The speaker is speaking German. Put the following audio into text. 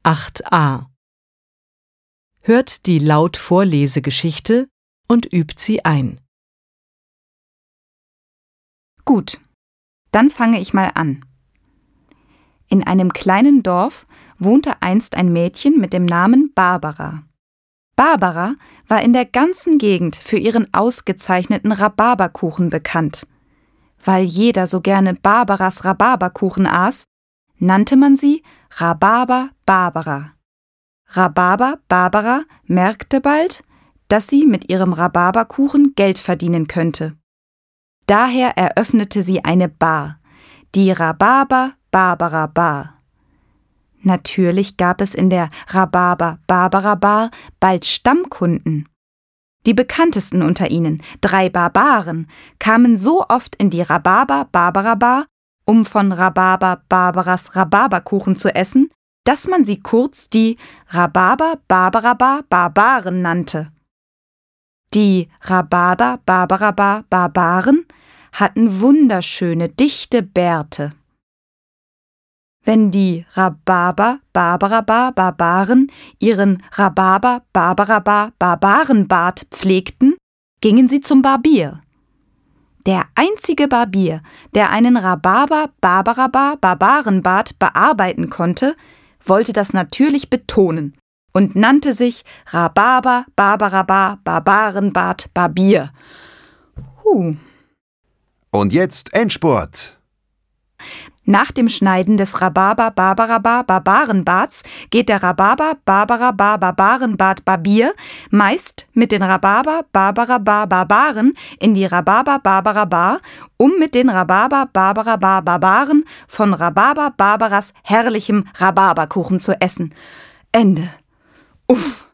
8a. Hört die Lautvorlesegeschichte und übt sie ein. Gut, dann fange ich mal an. In einem kleinen Dorf wohnte einst ein Mädchen mit dem Namen Barbara. Barbara war in der ganzen Gegend für ihren ausgezeichneten Rhabarberkuchen bekannt. Weil jeder so gerne Barbaras Rhabarberkuchen aß, nannte man sie Rhabarber Barbara. Rhabarber Barbara merkte bald, dass sie mit ihrem Rhabarberkuchen Geld verdienen könnte. Daher eröffnete sie eine Bar, die Rhabarber Barbara Bar. Natürlich gab es in der Rhabarber Barbara Bar bald Stammkunden. Die bekanntesten unter ihnen, 3 Barbaren, kamen so oft in die Rhabarber Barbara Bar, um von Rhabarber Barbaras Rhabarberkuchen zu essen, dass man sie kurz die Rhabarber Barbara Bar Barbaren nannte. Die Rhabarber Barbara Bar Barbaren hatten wunderschöne, dichte Bärte. Wenn die Rhabarber Barbara Bar Barbaren ihren Rhabarber Barbara Bar Barbarenbart pflegten, gingen sie zum Barbier. Der einzige Barbier, der einen Rhabarber Barbara Bar Barbarenbart bearbeiten konnte, wollte das natürlich betonen und nannte sich Rhabarber Barbara Bar Barbarenbart Barbier. Und jetzt Endspurt. Nach dem Schneiden des Rhabarber Barbara Bar Barbarenbarts geht der Rhabarber Barbara Bar Barbarenbart Barbier meist mit den Rhabarber Barbara Bar Barbaren in die Rhabarber Barbara Bar, um mit den Rhabarber Barbara Bar Barbaren von Rhabarber Barbaras herrlichem Rhabarberkuchen zu essen. Ende. Uff.